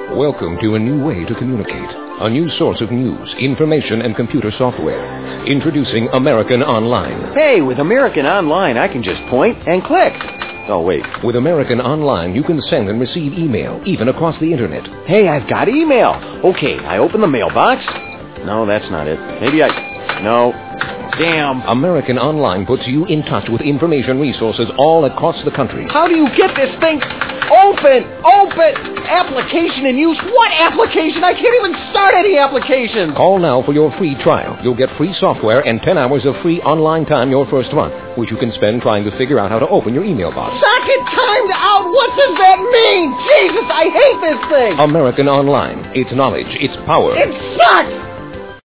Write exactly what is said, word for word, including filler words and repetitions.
Welcome to a new way to communicate. A new source of news, information, and computer software. Introducing American Online. Hey, with American Online, I can just point and click. Oh, wait. With American Online, you can send and receive email, even across the Internet. Hey, I've got email. Okay, I open the mailbox. No, that's not it. Maybe I... No. Damn. American Online puts you in touch with information resources all across the country. How do you get this thing open? Open! Application in use? What application? I can't even start any applications. Call now for your free trial. You'll get free software and ten hours of free online time your first month, which you can spend trying to figure out how to open your email box. Socket timed out? What does that mean? Jesus, I hate this thing. American Online. It's knowledge. It's power. It sucks.